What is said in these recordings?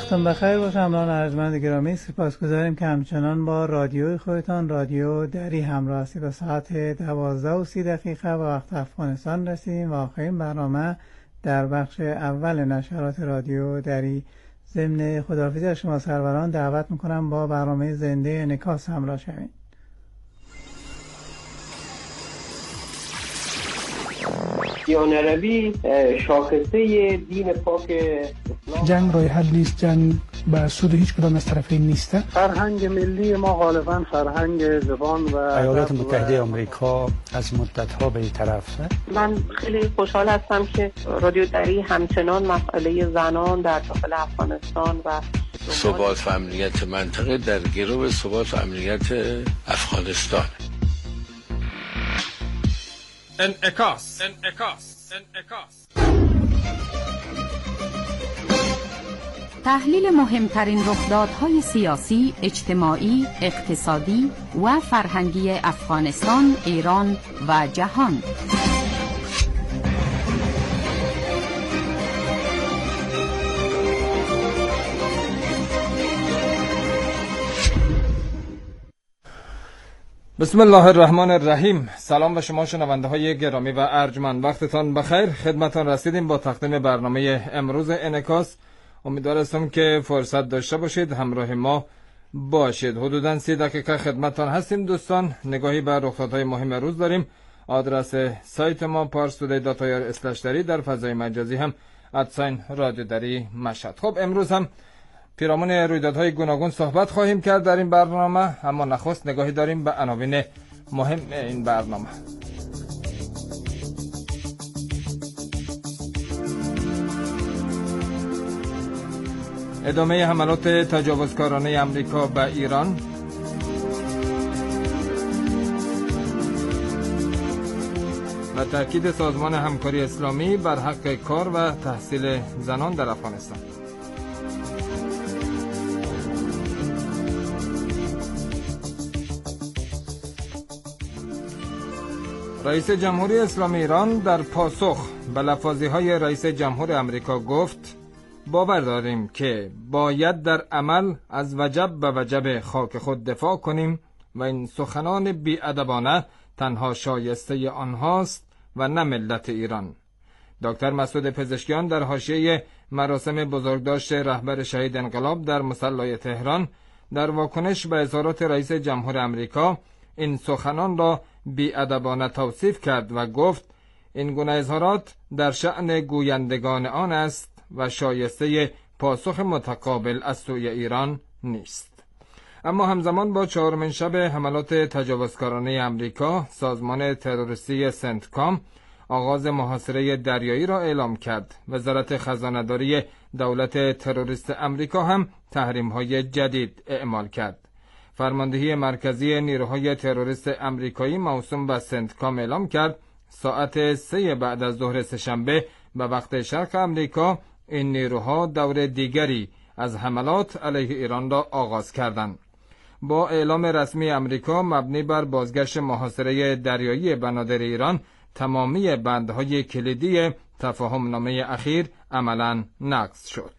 وقتتون بخیر باشه همراهان ارجمند گرامی. سپاسگزاریم که همچنان با رادیوی خودتان رادیو دری همراه هستید. به ساعت 12:30 و وقت افغانستان رسیدیم و آخرین برنامه در بخش اول نشرات رادیو دری. ضمن خداحافظی از شما سروران دعوت میکنم با برنامه زنده انعکاس همراه شوید. دیانروی شاخصه دین پاک اسلام. جنگ راه حل نیست، جنگ به سود هیچ کدام از طرفین نیست. فرهنگ ملی ما غالبا فرهنگ زبان و ایالات متحده آمریکا از مدت‌ها به این طرف. من خیلی خوشحال هستم که رادیو دری همچنان مسئله زنان در داخل افغانستان و ثبات و امنیت منطقه در گرو ثبات و امنیت افغانستان. انعکاس. تحلیل مهمترین رخدادهای سیاسی، اجتماعی، اقتصادی و فرهنگی افغانستان، ایران و جهان. بسم الله الرحمن الرحیم. سلام به شما شنونده های گرامی و ارجمند، وقتتان بخیر. خدمتان رسیدیم با تقدیم برنامه امروز انعکاس. امیدوارم که فرصت داشته باشید همراه ما باشید. حدوداً 30 دقیقه خدمتان هستیم دوستان. نگاهی به رخدادهای مهم روز داریم. آدرس سایت ما parstoday.ir/dari، در فضای مجازی هم @رادیو دری مشهد. خب امروز هم پیرامون رویدادهای گوناگون صحبت خواهیم کرد در این برنامه، اما نخست نگاهی داریم به عناوین مهم این برنامه. ادامه حملات تجاوزکارانه امریکا به ایران، و تاکید سازمان همکاری اسلامی بر حق کار و تحصیل زنان در افغانستان. رئیس جمهوری اسلامی ایران در پاسخ به لفاظی‌های رئیس جمهور امریکا گفت: باور داریم که باید در عمل از وجب به وجب خاک خود دفاع کنیم و این سخنان بی‌ادبانه تنها شایسته آنهاست و نه ملت ایران. دکتر مسعود پزشکیان در حاشیه مراسم بزرگداشت رهبر شهید انقلاب در مصلی تهران در واکنش به اظهارات رئیس جمهور امریکا این سخنان را بی‌ادبانه توصیف کرد و گفت این گونه اظهارات در شأن گویندگان آن است و شایسته پاسخ متقابل از سوی ایران نیست. اما همزمان با 4مین شب حملات تجاوزکارانه امریکا، سازمان تروریستی سنتکام آغاز محاصره دریایی را اعلام کرد. وزارت خزانه‌داری دولت تروریست امریکا هم تحریم‌های جدید اعمال کرد. فرماندهی مرکزی نیروهای تروریست امریکایی موسوم به سنتکام اعلام کرد ساعت 3 بعد از ظهر سه‌شنبه به وقت شرق امریکا این نیروها دور دیگری از حملات علیه ایران را آغاز کردند. با اعلام رسمی امریکا مبنی بر بازگشت محاصره دریایی بنادر ایران، تمامی بندهای کلیدی تفاهم‌نامه اخیر عملاً نقض شد.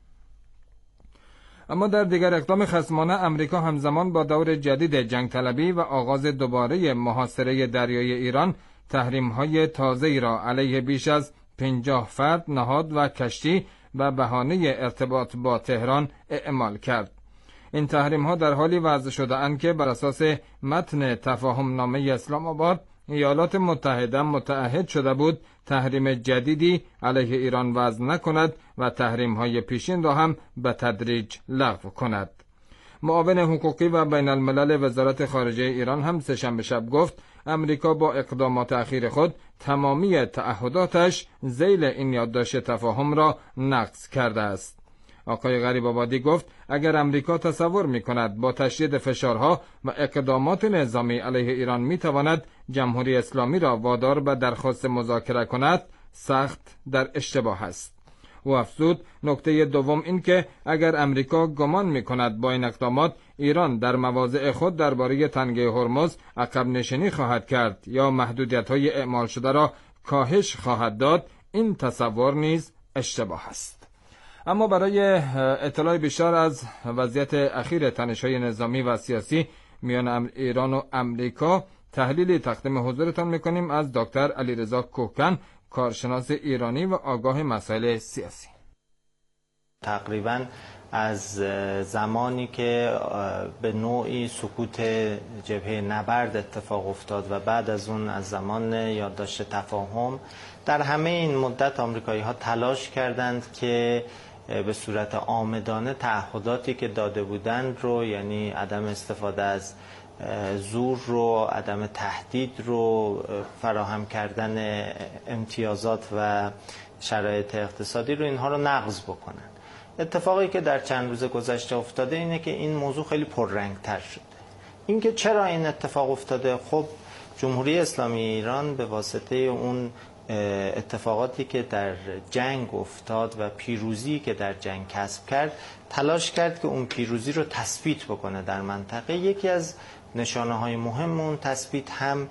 اما در دیگر اقدام خصمانه، امریکا همزمان با دور جدید جنگ طلبی و آغاز دوباره محاصره دریایی ایران، تحریم‌های تازه‌ای را علیه بیش از 50 فرد، نهاد و کشتی و بهانه ارتباط با تهران اعمال کرد. این تحریم‌ها در حالی وضع شده اند که بر اساس متن تفاهم‌نامه اسلام آباد، ایالات متحده متعهد شده بود تحریم جدیدی علیه ایران وضع نکند و تحریم‌های پیشین را هم به تدریج لغو کند. معاون حقوقی و بین الملل وزارت خارجه ایران هم سه‌شنبه شب گفت امریکا با اقدامات اخیر خود تمامی تعهداتش ذیل این یادداشت تفاهم را نقض کرده است. آقای غریب‌آبادی گفت اگر امریکا تصور می‌کند با تشدید فشارها و اقدامات نظامی علیه ایران می‌تواند جمهوری اسلامی را وادار به درخواست مذاکره کند، سخت در اشتباه است. او افزود نکته دوم این که اگر امریکا گمان می‌کند با این اقدامات ایران در مواضع خود درباره تنگه هرمز عقب نشینی خواهد کرد یا محدودیت‌های اعمال شده را کاهش خواهد داد، این تصور نیز اشتباه است. اما برای اطلاع بیشتر از وضعیت اخیر تنش‌های نظامی و سیاسی میان ایران و امریکا تحلیلی تقدیم حضورتان میکنیم از دکتر علیرضا کوهکن، کارشناس ایرانی و آگاه مسائل سیاسی. تقریباً از زمانی که به نوعی سکوت جبهه نبرد اتفاق افتاد و بعد از اون از زمان یادداشت تفاهم، در همه این مدت آمریکایی ها تلاش کردند که به صورت عامدانه تعهداتی که داده بودند رو، یعنی عدم استفاده از زور رو، عدم تهدید رو، فراهم کردن امتیازات و شرایط اقتصادی رو، اینها رو نقض بکنن. اتفاقی که در چند روز گذشته افتاده اینه که این موضوع خیلی پررنگ‌تر شده. اینکه چرا این اتفاق افتاده؟ خب جمهوری اسلامی ایران به واسطه اون اتفاقاتی که در جنگ افتاد و پیروزی که در جنگ کسب کرد، تلاش کرد که اون پیروزی رو تثبیت بکنه در منطقه. یکی از نشانه‌های مهم اون تثبیت هم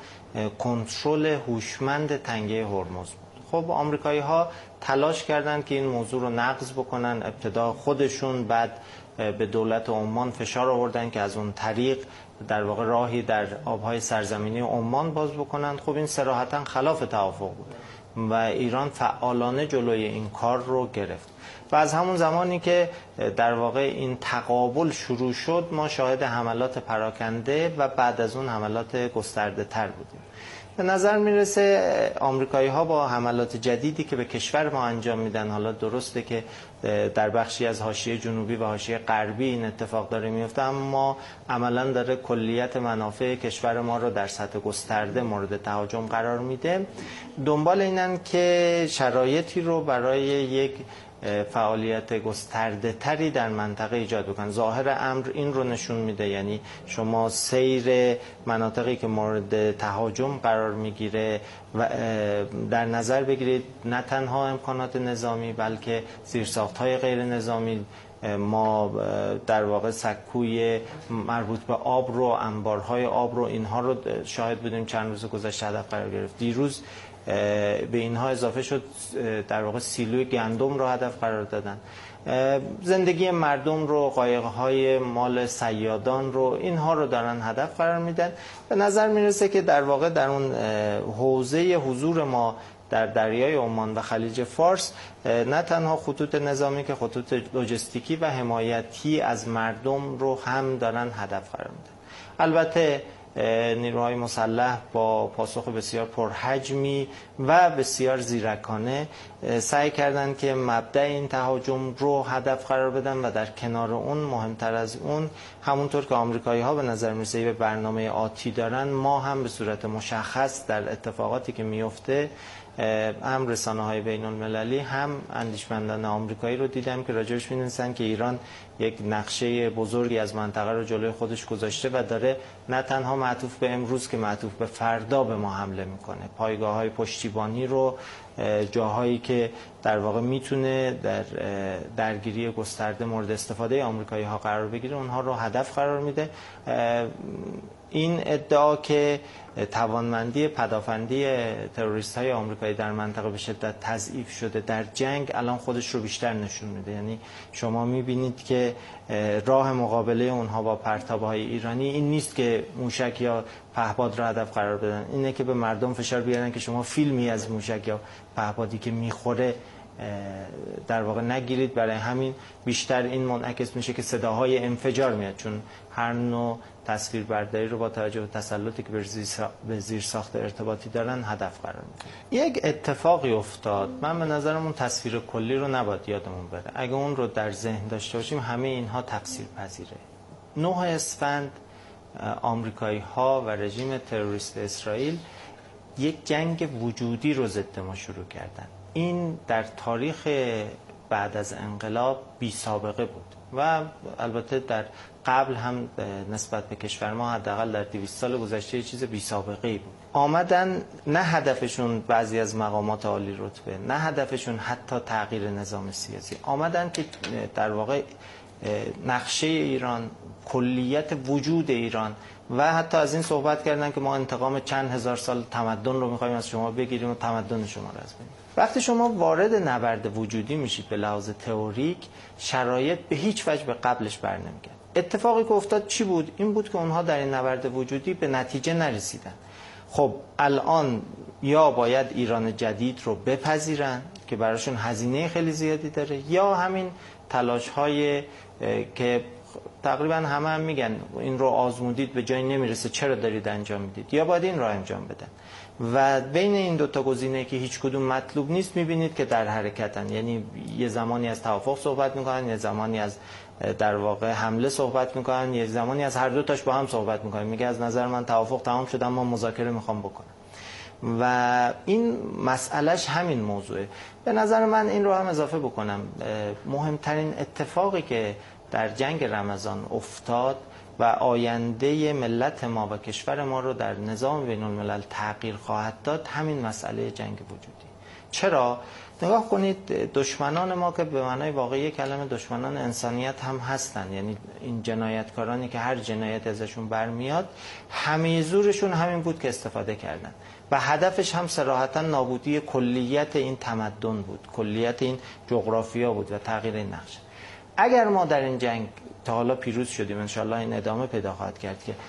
کنترل هوشمند تنگه هرمز بود. خب آمریکایی‌ها تلاش کردند که این موضوع رو نقض بکنن. ابتدا خودشون، بعد به دولت عمان فشار آوردن که از اون طریق در واقع راهی در آبهای سرزمینی عمان باز بکنن. خب این صراحتاً خلاف توافق بود و ایران فعالانه جلوی این کار رو گرفت. و از همون زمانی که در واقع این تقابل شروع شد، ما شاهد حملات پراکنده و بعد از اون حملات گسترده تر بودیم. به نظر میرسه آمریکایی ها با حملات جدیدی که به کشور ما انجام میدن، حالا درسته که در بخشی از حاشیه جنوبی و حاشیه غربی این اتفاق داره میفته، اما عملا داره کلیت منافع کشور ما رو در سطح گسترده مورد تهاجم قرار میده. دنبال اینن که شرایطی رو برای یک فعالیت گسترده تری در منطقه ایجاد بکنن. ظاهر امر این رو نشون میده، یعنی شما سیر مناطقی که مورد تهاجم قرار میگیره و در نظر بگیرید نه تنها امکانات نظامی بلکه زیرساخت‌های غیر نظامی. ما در واقع سکوی مربوط به آب رو، انبارهای آب رو، اینها رو شاهد بودیم چند روز گذشته هدف قرار گرفت. دیروز به اینها اضافه شد در واقع سیلوی گندم رو هدف قرار دادن. زندگی مردم رو، قایق‌های مال صیادان رو، اینها رو دارن هدف قرار میدن. به نظر میرسه که در واقع در اون حوزه حضور ما در دریای عمان و خلیج فارس نه تنها خطوط نظامی که خطوط لوجستیکی و حمایتی از مردم رو هم دارن هدف قرار میدن. البته نیروهای مسلح با پاسخ بسیار پرحجمی و بسیار زیرکانه سعی کردند که مبدأ این تهاجم رو هدف قرار بدن و در کنار اون، مهمتر از اون، همونطور که آمریکایی ها به نظر میرسه به برنامه آتی دارن، ما هم به صورت مشخص در اتفاقاتی که میفته، هم رسانه‌های بین‌المللی هم اندیشمندان آمریکایی رو دیدم که راجعش می‌نویسن که ایران یک نقشه بزرگی از منطقه رو جلوی خودش گذاشته و داره نه تنها معطوف به امروز که معطوف به فردا به ما حمله میکنه. پایگاه‌های پشتیبانی رو، جاهایی که در واقع میتونه در درگیری گسترده مورد استفاده آمریکایی‌ها قرار بگیره، اونها رو هدف قرار میده. این ادعا که توانمندی پدافندی تروریست‌های آمریکایی در منطقه به شدت تضعیف شده در جنگ، الان خودش رو بیشتر نشون میده. یعنی شما میبینید که راه مقابله اونها با پرتاب‌های ایرانی این نیست که موشک یا پهپاد را هدف قرار بدن، اینه که به مردم فشار بیارن که شما فیلمی از موشک یا پهپادی که میخوره در واقع نگیرید. برای همین بیشتر این منعکس میشه که صداهای انفجار میاد، چون هر نوع تصویربرداری رو با توجه به تسلطی که به زیرساخت ارتباطی دارن هدف قرار میدن. یک اتفاقی افتاد، من به نظرم اون تصویر کلی رو نباید یادمون بره. اگه اون رو در ذهن داشته باشیم همه اینها تفسیر پذیره. 9 اسفند آمریکایی ها و رژیم تروریست اسرائیل یک جنگ وجودی رو ضد ما شروع کردن. این در تاریخ بعد از انقلاب بی سابقه بود و البته در قبل هم نسبت به کشور ما حداقل در 200 سال گذشته یه چیز بی سابقه ای بود. آمدن نه هدفشون بعضی از مقامات عالی رتبه، نه هدفشون حتی تغییر نظام سیاسی، آمدن که در واقع نقشه ایران، کلیت وجود ایران و حتی از این صحبت کردن که ما انتقام چند هزار سال تمدن رو می‌خوایم از شما بگیریم و تمدن شما رو از بین. وقتی شما وارد نبرد وجودی میشید به لحاظ تئوریک، شرایط به هیچ وجه به قبلش برنمیگرده. اتفاقی که افتاد چی بود؟ این بود که اونها در این نبرد وجودی به نتیجه نرسیدن. خب الان یا باید ایران جدید رو بپذیرن که براشون هزینه خیلی زیادی داره، یا همین تلاش‌های که تقریبا همه هم میگن این رو آزمودید به جایی نمیرسه چرا دارید انجام میدید، یا باید این رو انجام بدن. و بین این دوتا گزینه که هیچ کدوم مطلوب نیست میبینید که در حرکتن. یعنی یه زمانی از توافق صحبت میکنن، یه زمانی از در واقع حمله صحبت میکنن، یه زمانی از هر دو تاش با هم صحبت میکنن. میگه از نظر من توافق تمام شد اما مذاکره میخوام بکنم. و این مسئلهش همین موضوعه. به نظر من این رو هم اضافه بکنم، مهمترین اتفاقی که در جنگ رمضان افتاد و آینده ملت ما و کشور ما رو در نظام بین الملل تغییر خواهد داد همین مسئله جنگ وجودی. چرا؟ نگاه کنید، دشمنان ما که به معنای واقعی کلمه دشمنان انسانیت هم هستن، یعنی این جنایتکارانی که هر جنایت ازشون برمیاد همه زورشون همین بود که استفاده کردن و هدفش هم صراحتا نابودی کلیت این تمدن بود، کلیت این جغرافیا بود و تغییر این نقشه. اگر ما در این جنگ تا حالا پیروز شدیم، انشالله این ادامه پیدا خواهد کرد که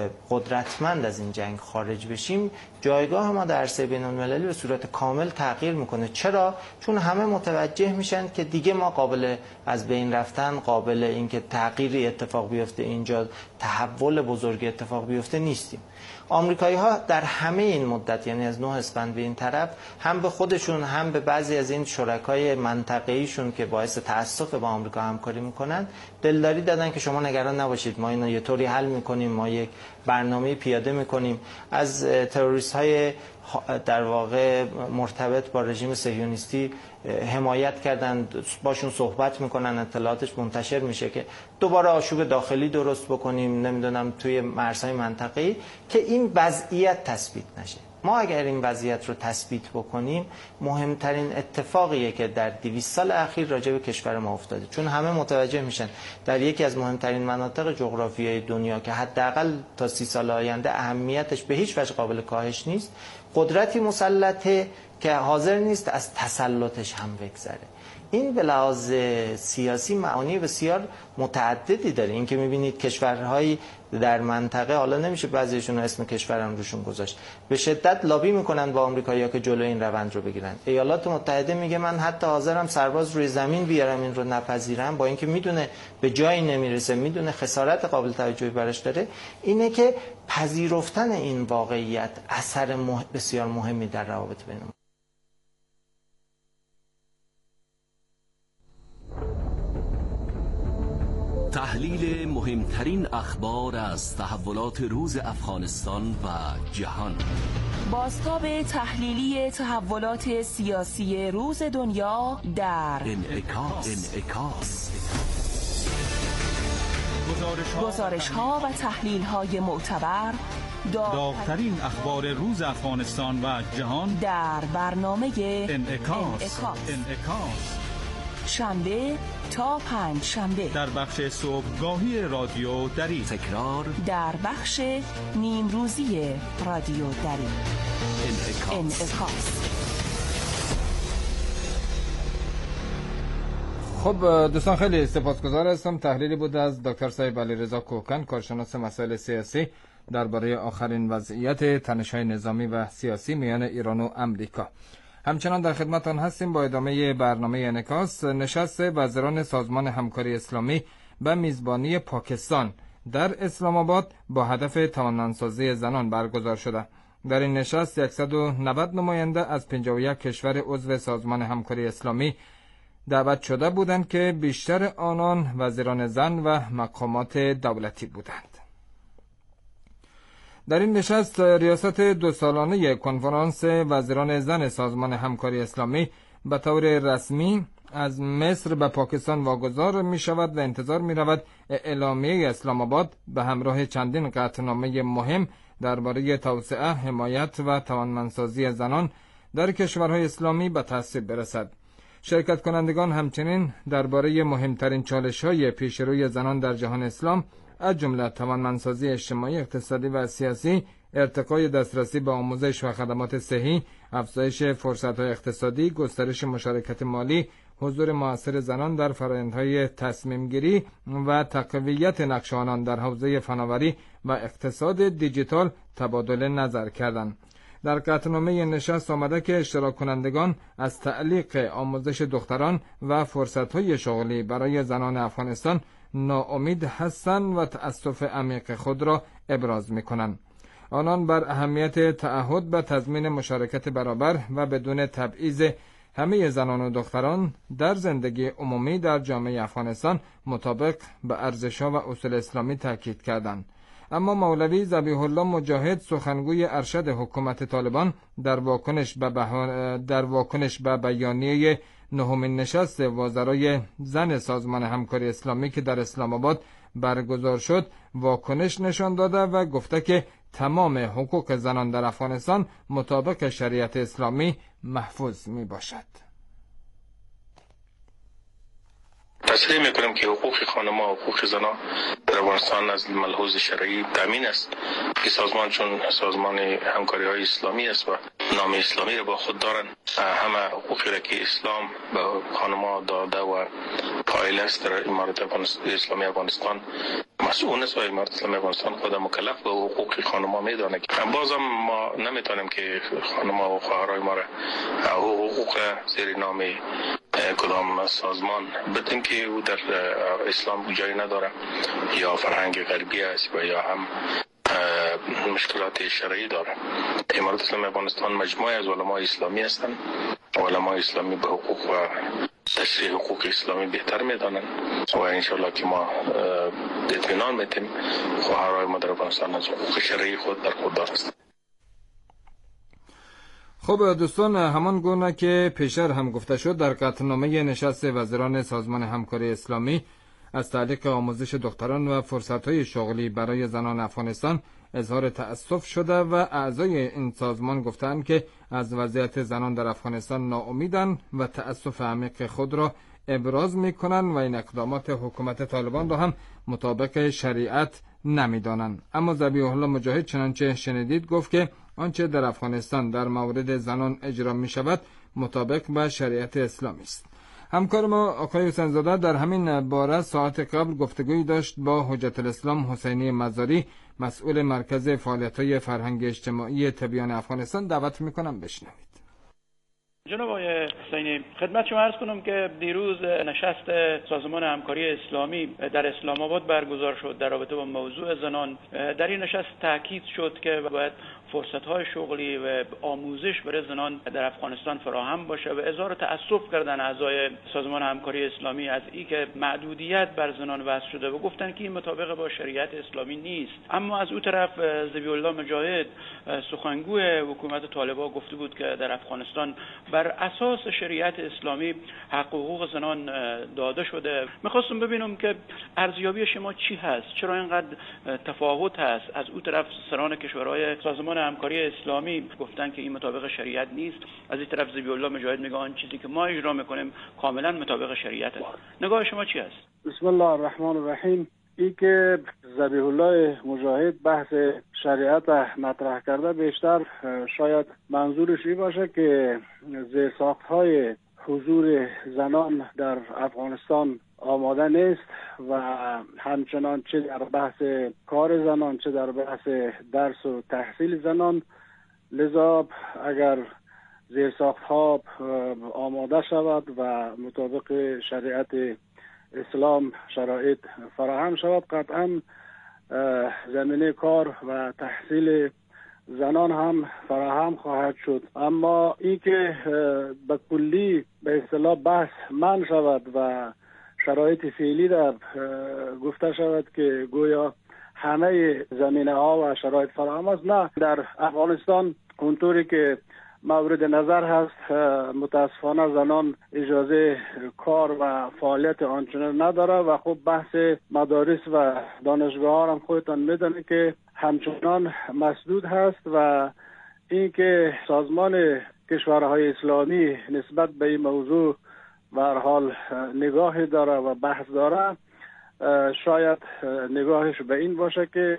قدرتمند از این جنگ خارج بشیم، جایگاه ما در عرصه بین المللی به صورت کامل تغییر میکنه. چرا؟ چون همه متوجه میشن که دیگه ما قابل از بین رفتن، قابل اینکه تغییری اتفاق بیفته، اینجا تحول بزرگ اتفاق بیفته نیستیم. آمریکایی ها در همه این مدت، یعنی از 9 اسفند به این طرف، هم به خودشون هم به بعضی از این شرکای منطقه‌ایشون که باعث تأسف با آمریکا همکاری میکنن دلداری دادن که شما نگران نباشید، ما اینو یه طوری حل میکنیم، ما یک برنامه پیاده میکنیم. از تروریست های در واقع مرتبط با رژیم صهیونیستی حمایت کردن، باشون صحبت میکنن، اطلاعاتش منتشر میشه که دوباره آشوب داخلی درست بکنیم، نمیدونم توی مرزهای منطقه‌ای، که این وضعیت تثبیت نشه. ما اگر این وضعیت رو تثبیت بکنیم، مهمترین اتفاقیه که در 200 سال اخیر راجع به کشور ما افتاده، چون همه متوجه میشن در یکی از مهمترین مناطق جغرافیایی دنیا که حداقل تا 30 سال آینده اهمیتش به هیچ وجه قابل کاهش نیست، قدرتی مسلطه که حاضر نیست از تسلطش هم بگذره. این به لحاظ سیاسی معانی بسیار متعددی داره. این که میبینید کشورهایی در منطقه، حالا نمیشه بعضیشون اسم کشورم روشون گذاشت، به شدت لابی میکنن با آمریکایی‌ها که جلوی این روند رو بگیرن. ایالات متحده میگه من حتی حاضرم سرباز روی زمین بیارم این رو نپذیرم، با اینکه میدونه به جایی نمیرسه، میدونه خسارت قابل توجهی براش داره. اینه که پذیرفتن این واقعیت اثر بسیار مهمی در روابط بین تحلیل مهمترین اخبار از تحولات روز افغانستان و جهان. بازتاب تحلیلی تحولات سیاسی روز دنیا در انعکاس. گزارش‌ها و تحلیل‌های معتبر، داغ‌ترین اخبار روز افغانستان و جهان در برنامه انعکاس. شنبه تا پنج شنبه در بخش صبحگاهی رادیو دری، تکرار در بخش نیمروزی رادیو دری. انعکاس. خب دوستان، خیلی سپاسگزار هستم. تحلیلی بود از دکتر صاحب علیرضا کوکن، کارشناس مسائل سیاسی، درباره آخرین وضعیت تنش‌های نظامی و سیاسی میان ایران و امریکا. همچنان در خدمتان هستیم با ادامه برنامه انعکاس. نشست وزیران سازمان همکاری اسلامی به میزبانی پاکستان در اسلام آباد با هدف توانمندسازی زنان برگزار شده. در این نشست 190 نماینده از 51 کشور عضو سازمان همکاری اسلامی دعوت شده بودند که بیشتر آنان وزیران زن و مقامات دولتی بودند. در این نشست ریاست 2 سالانه کنفرانس وزیران زن سازمان همکاری اسلامی به طور رسمی از مصر به پاکستان واگذار می شود و انتظار می رود اعلامیه اسلام آباد به همراه چندین قطعنامه مهم درباره توسعه، حمایت و توانمندسازی زنان در کشورهای اسلامی به تصویب برسد. شرکت کنندگان همچنین درباره مهمترین چالش‌های پیشروی زنان در جهان اسلام از جمله توانمندسازی اجتماعی، اقتصادی و سیاسی ارتقای دسترسی به آموزش و خدمات صحی، افزایش فرصت‌های اقتصادی، گسترش مشارکت مالی، حضور مؤثر زنان در فرآیندهای تصمیم‌گیری و تقویت نقش آنان در حوزه فناوری و اقتصاد دیجیتال تبادل نظر کردند. در قطعنامه نشست آمده که اشتراک کنندگان از تعلیق آموزش دختران و فرصت‌های شغلی برای زنان افغانستان ناامید هستند و تأسف عمیق خود را ابراز می‌کنند. آنان بر اهمیت تعهد به تضمین مشارکت برابر و بدون تبعیض همه زنان و دختران در زندگی عمومی در جامعه افغانستان مطابق به ارزش‌ها و اصول اسلامی تاکید کردند. اما مولوی ذبیح الله مجاهد، سخنگوی ارشد حکومت طالبان، در واکنش به بیانیه نهمین نشست وزرای زن سازمان همکاری اسلامی که در اسلام آباد برگزار شد، واکنش نشان داده و گفته که تمام حقوق زنان در افغانستان مطابق شریعت اسلامی محفوظ می باشد. تصریح میکنم که حقوق خانم‌ها و حقوق زنان در افغانستان از ملحوظ شرعی تامین است. که سازمان چون سازمان همکاری های اسلامی است و نام اسلامی را با خود دارند، همه حقوقی را که اسلام به خانم‌ها داده و قائل است در امارت اسلامی افغانستان مسئول است و امارت اسلامی افغانستان خود مکلف به حقوق خانم‌ها میداند. بازم ما نمیتونیم که خانم‌ها و خواهرای ما را حقوق زیر نام کدام سازمان بدیم که او در اسلام جایی نداره یا فرهنگ غربی است و یا هم مشکلات شرعی داره. امارت اسلامی افغانستان مجموعه از علمای اسلامی هستند. علمای اسلامی به حقوق و تشریح حقوق اسلامی بهتر میدانند و انشاءالله که ما اطمینان میتیم خواهرای ما در افغانستان از حقوق شرعی خود در خود دارند. خب دوستان، همان گونه که پیشتر هم گفته شد، در قطعنامه نشست وزیران سازمان همکاری اسلامی از تعلیق آموزش دختران و فرصت‌های شغلی برای زنان افغانستان اظهار تأسف شده و اعضای این سازمان گفتند که از وضعیت زنان در افغانستان ناامیدند و تأسف عمیق خود را ابراز می‌کنند و این اقدامات حکومت طالبان را هم مطابق شریعت نمی‌دانند. اما ذبیح الله مجاهد چنانچه شنیدید گفت که آنچه در افغانستان در مورد زنان اجرا می‌شود مطابق با شریعت اسلامی است. همکار ما آقای حسین زاده در همین باره ساعت قبل گفتگویی داشت با حجت الاسلام حسینی مزاری، مسئول مرکز فعالیت‌های فرهنگ اجتماعی تبیان افغانستان. دعوت می‌کنم بشنوید. جناب آقای حسینی، خدمت شما عرض کنم که دیروز نشست سازمان همکاری اسلامی در اسلام آباد برگزار شد در رابطه با موضوع زنان. در این نشست تاکید شد که باید فرصت‌های شغلی و آموزش برای زنان در افغانستان فراهم باشه و اظهار تأسف کردن اعضای سازمان همکاری اسلامی از اینکه معدودیت بر زنان وضع شده و گفتن که این مطابق با شریعت اسلامی نیست. اما از اون طرف ذبیح الله مجاهد، سخنگوی حکومت طالبان، گفته بود که در افغانستان بر اساس شریعت اسلامی حق و حقوق زنان داده شده. میخواستم ببینم که ارزیابی شما چی هست؟ چرا اینقدر تفاوت هست؟ از اون طرف سران کشورهای سازمان همکاری اسلامی گفتن که این مطابق شریعت نیست، از این طرف ذبیح الله مجاهد میگه آن چیزی که ما اجرا میکنیم کاملا مطابق شریعت است. نگاه شما چی است؟ بسم الله الرحمن الرحیم. ای که ذبیح الله مجاهد بحث شریعت مطرح کرده، بیشتر شاید منظورش این باشه که زیرساخت‌های حضور زنان در افغانستان آماده نیست و همچنان چه در بحث کار زنان چه در بحث درس و تحصیل زنان. لذا اگر زیرساخت‌ها آماده شود و مطابق شریعت اسلام شرایط فراهم شود، قطعا زمینه کار و تحصیل زنان هم فراهم خواهد شد. اما این که به کلی به اصطلاح بحث منع شود و شرایط فعلی در گفته شود که گویا همه زمینه ها و شرایط فراهم است، نه. در افغانستان اونطوری که مورد نظر هست، متاسفانه زنان اجازه کار و فعالیت آنچنان نداره و خب بحث مدارس و دانشگاه هم خودتان میدونید که همچنان مسدود هست و این که سازمان کشورهای اسلامی نسبت به این موضوع به هر حال نگاهی داره و بحث داره، شاید نگاهش به این باشه که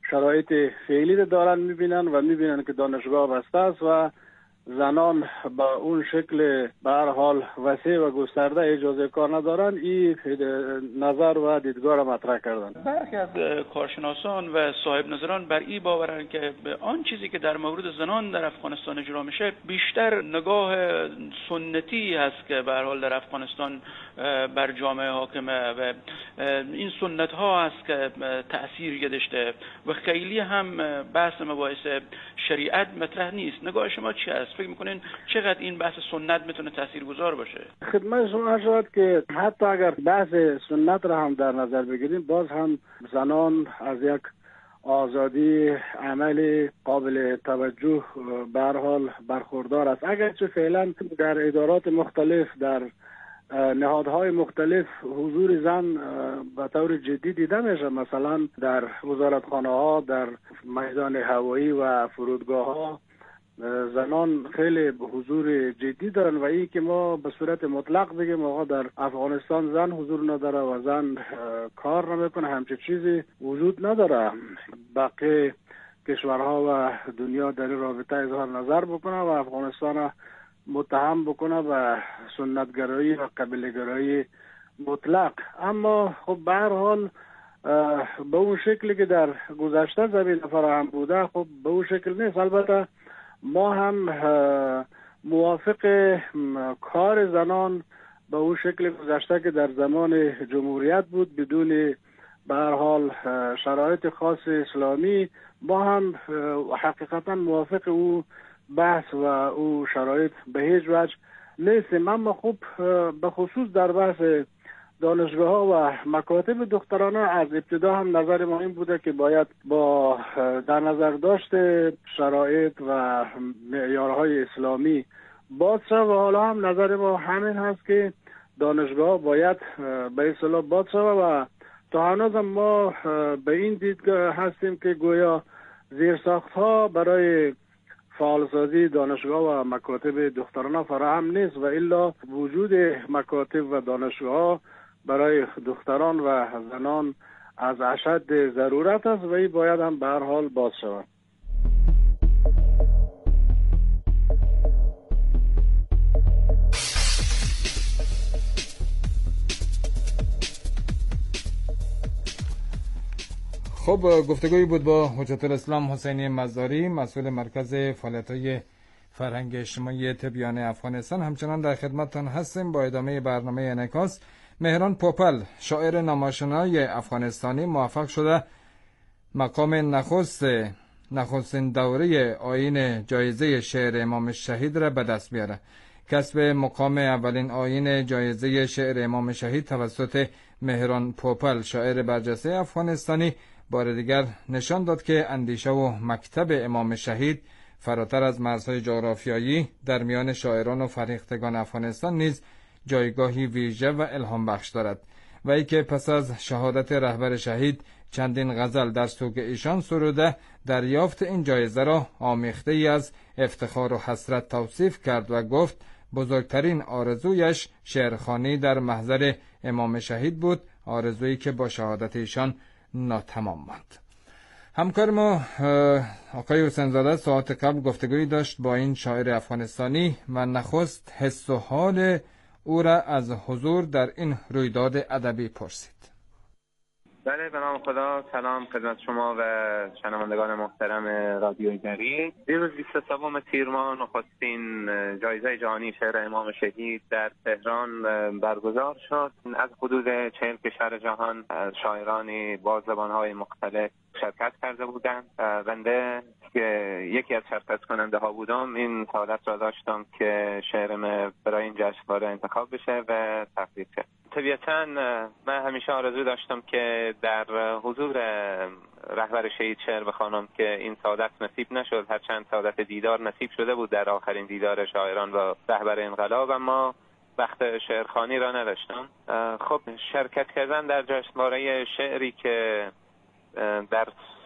شرایط فعلی رو دارن میبینن و میبینن که دانشگاه بسته است و زنان با اون شکل به هر حال وسیع و گسترده اجازه کار ندارن. این نظر و دیدگاه را مطرح کردن. برخی از کارشناسان و صاحب نظران بر این باورند که آن چیزی که در مورد زنان در افغانستان اجرا میشه بیشتر نگاه سنتی هست که به هر حال در افغانستان بر جامعه حاکمه و این سنت ها هست که تأثیر داشته و خیلی هم بحث مباحث شریعت مطرح نیست. نگاه شما چی است؟ فکر میکنین چقدر این بحث سنت میتونه تاثیرگذار باشه؟ خدمت شما شد که حتی اگر بحث سنت را هم در نظر بگیریم، باز هم زنان از یک آزادی عمل قابل توجه به هر حال برخوردار است. اگرچه فعلا در ادارات مختلف، در نهادهای مختلف حضور زن به طور جدی دیده میشه، مثلا در وزارتخانه ها، در میدان هوایی و فرودگاه ها زنان خیلی حضور جدی دارن و این که ما به صورت مطلق بگیم آقا در افغانستان زن حضور نداره و زن کار نمیکنه، همچین چیزی وجود نداره. باقی کشورها و دنیا در این رابطه اظهار نظر بکنه و افغانستان متهم بکنه به سنتگرایی و قبیله‌گرایی مطلق. اما خب به هر حال به اون شکلی که در گذشته زمین فراهم بوده خب به اون شکل نیست. البته ما هم موافق کار زنان به اون شکل گذشته که در زمان جمهوریت بود بدون به هر حال شرایط خاص اسلامی، ما هم حقیقتا موافق او بحث و او شرایط به هیچ وجه نیستیم. اما خوب به خصوص در بحث دانشگاه ها و مکاتب دخترانه از ابتدا هم نظر ما این بوده که باید با در نظر داشته شرایط و معیارهای اسلامی باز شد و حالا هم نظر ما همین هست که دانشگاه ها باید به اصطلاح باز شد و تا هنوز ما به این دیدگاه هستیم که گویا زیرساخت ها برای فعالسازی دانشگاه و مکاتب دخترانه فراهم نیست و الا وجود مکاتب و دانشگاه برای دختران و زنان از اشد ضرورت است و این باید هم به هر حال باز شود. خب گفتگویی بود با حجت الاسلام حسینی مزاری، مسئول مرکز فعالیت‌های فرهنگ اجتماعی تبیان افغانستان. همچنان در خدمتتان هستیم با ادامه برنامه انعکاس. مهران پوپل، شاعر نمایشنامه‌ای افغانستانی، موفق شده مقام نخستین دوره آیین جایزه شعر امام شهید را به دست بیاره. کسب مقام اولین آیین جایزه شعر امام شهید توسط مهران پوپل، شاعر برجسته افغانستانی، بار دیگر نشان داد که اندیشه و مکتب امام شهید فراتر از مرزهای جغرافیایی در میان شاعران و فرهیختگان افغانستان نیز جایگاهی ویژه و الهام بخش دارد و ای که پس از شهادت رهبر شهید چندین غزل در سوگ ایشان سروده، دریافت این جایزه را آمیخته ای از افتخار و حسرت توصیف کرد و گفت بزرگترین آرزویش شعرخوانی در محضر امام شهید بود، آرزویی که با شهادت ایشان ناتمام ماند. همکار ما آقای حسین زاده ساعت قبل گفتگویی داشت با این شاعر افغانستانی و نخست حس و حال او را از حضور در این رویداد ادبی پرسید. بله، به نام خدا. سلام خدمت شما و شنوندگان محترم رادیوی دری. دیروز 23 تیر ماه نخستین جایزه جهانی شعر امام شهید در تهران برگزار شد. از حدود 40 کشور جهان شاعرانی با زبانهای مختلف شرکت کرده بودند. بنده که یکی از شرکت کننده ها بودم، این سعادت را داشتم که شعرم برای این جشنواره انتخاب بشه و تقدیم شه. طبیعتاً من همیشه آرزو داشتم که در حضور رهبر شهید شعر بخوانم که این سعادت نصیب نشد، هرچند سعادت دیدار نصیب شده بود در آخرین دیدار شاعران و رهبر انقلاب، اما وقت شعرخوانی را نداشتم. خب شرکت کردن در جشنواره شعری که در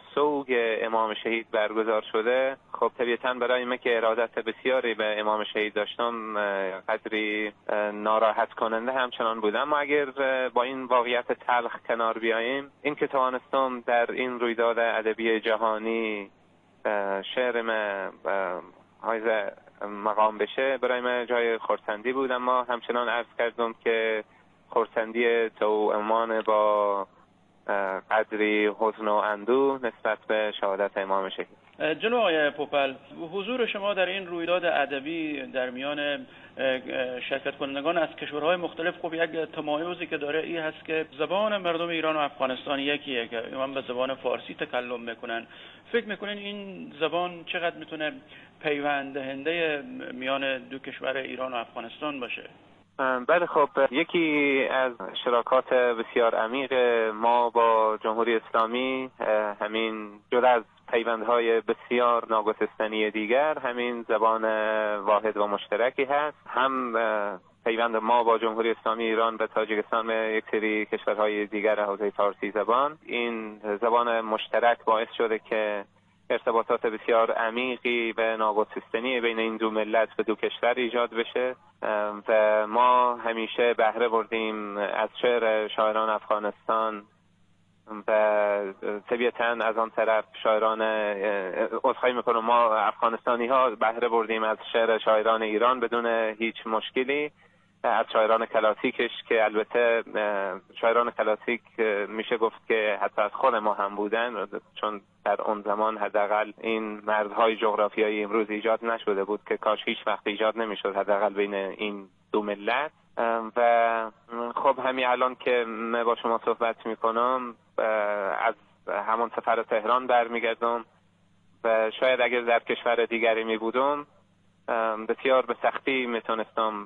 سوگ امام شهید برگزار شده. خب طبیعتاً برای من که ارادت بسیاری به امام شهید داشتم قدری ناراحت کننده همچنان بود. اما اگر با این واقعیت تلخ کنار بیاییم، این که توانستم در این رویداد ادبی جهانی شعر من حائز مقام بشه، برای من جای خرسندی بود. اما همچنان عرض کردم که خرسندی توامان با قدری حزن و اندوه نسبت به شهادت امام شهید. جناب آقای پوپل، حضور شما در این رویداد ادبی در میان شرکت کنندگان از کشورهای مختلف خب یک تمایزی که داره این هست که زبان مردم ایران و افغانستان یکیه که ایمان به زبان فارسی تکلم میکنن. فکر میکنین این زبان چقدر میتونه پیوند دهنده میان دو کشور ایران و افغانستان باشه؟ بله، خب یکی از شراکات بسیار عمیق ما با جمهوری اسلامی همین جدا از پیوندهای بسیار ناگسستنی دیگر همین زبان واحد و مشترکی هست. هم پیوند ما با جمهوری اسلامی ایران و تاجیکستان و یک سری کشورهای دیگر حوزه فارسی زبان، این زبان مشترک باعث شده که ارتباطات بسیار عمیقی و ناگسستنی بین این دو ملت و دو کشور ایجاد بشه و ما همیشه بهره بردیم از شعر شاعران افغانستان و طبیعتاً از آن طرف شاعران عذرخواهی میکنم ما افغانستانی ها بهره بردیم از شعر شاعران ایران بدون هیچ مشکلی، از شاعران کلاسیکش که البته شاعران کلاسیک میشه گفت که حتی از خود ما هم بودن، چون در اون زمان حداقل این مرزهای جغرافیایی امروز ایجاد نشده بود که کاش هیچ وقت ایجاد نمیشد حداقل بین این دو ملت. و خب همین الان که من با شما صحبت میکنم از همون سفر تهران برمیگردم و شاید اگر در کشور دیگری میبودم بسیار به سختی میتونستم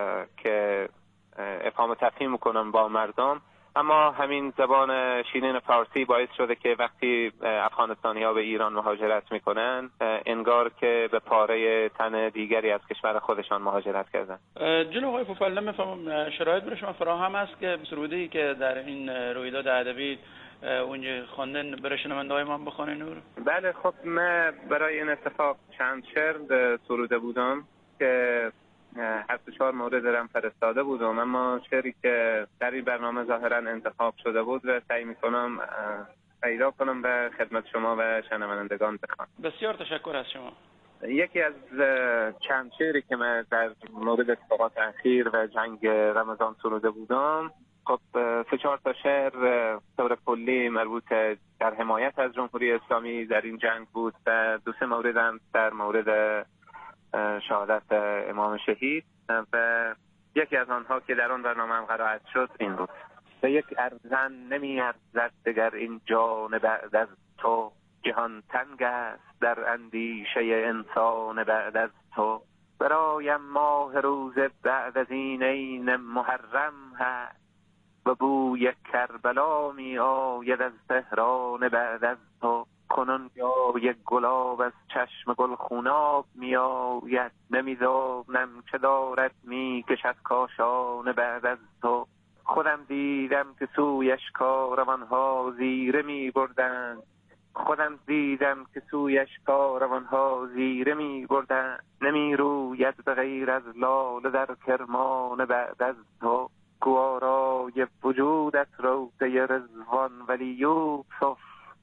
که افهام و تفهیم کنم با مردم، اما همین زبان شیرین فارسی باعث شده که وقتی افغانستانی ها به ایران مهاجرت میکنن انگار که به پاره تن دیگری از کشور خودشان مهاجرت کردن. جناب آقای پوپل، نمیفهمم شرایط برای شما فراهم است که سرودی که در این رویداد ادبی اونجا خواندن برای شنونده‌های ما بخونین نور؟ بله، خب من برای این اتفاق چند شعر سروده بودم که 7-4 مورد درم فرستاده بودم، اما شعری که در این برنامه ظاهرا انتخاب شده بود و سعی میکنم پیدا کنم به خدمت شما و شنوندگان بخوانم. بسیار تشکر از شما. یکی از چند شعری که من در مورد اتفاقات اخیر و جنگ رمضان سروده بودم، خب 3-4 تا شعر طور کلی مربوط در حمایت از جمهوری اسلامی در این جنگ بود و 2-3 مورد هم در مورد شهادت امام شهید و یکی از آنها که در آن برنامه هم قرائت شد این بود: به یک ارزن نمی ارزد دگر این جان بعد از تو، جهان تنگ است در اندیشه انسان بعد از تو، برایم ماه روز بعد از این عین محرم هست و بوی کربلا می آید از تهران بعد از تو، کنون یا یک گلاب از چشم گل خوناب می آید، نمیدانم چه دارد می کشد کاشان بعد از تو، خودم دیدم که سویش کاروانها زیره می بردند، خودم دیدم که سویش کاروانها زیره می بردند، نمی روید به غیر از لاله در کرمان بعد از تو، گوارای وجودت روضه رضوان ولی یوسف،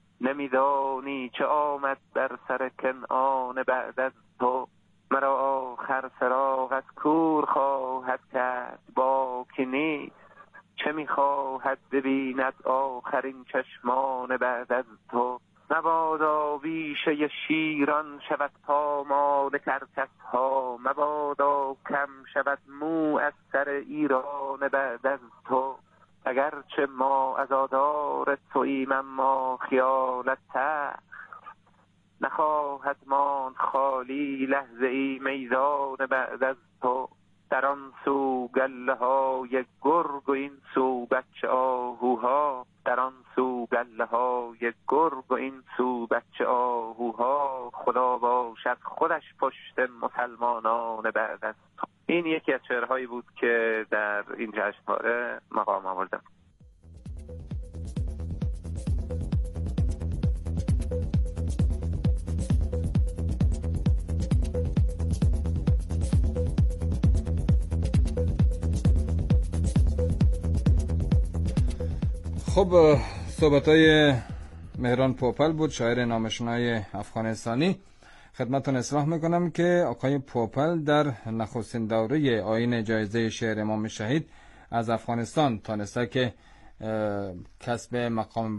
نمیدانی چه آمد بر سر کنعان بعد از تو، مرا آخر فراق از کور خواهد کرد باکی نیست، چه میخواهد ببیند آخرین چشمان بعد از تو، مبادا بیشه شیران شود پامال کرکس‌ها، مبادا کم شود مو از سر ایران بعد از تو، اگرچه ما عزادار توییم اما خیالت تخت، نخواهد ماند خالی لحظه ای میدان بعد از تو، در آن سو گله های گرگ و این سو بچه آهوها، در آن سو گله های گرگ و این سو بچه آهوها، خدا باشد خودش پشت مسلمانان بعد از تو. این یکی از شعرهایی بود که در این جشنواره مقام آوردم. خب صحبت‌های مهران پوپل بود، شاعر نامشنای افغانستانی. خدمتتون اصلاح میکنم که آقای پوپل در نخستین دوره آیین جایزه شعر امام شهید از افغانستان تانسته که کسب مقام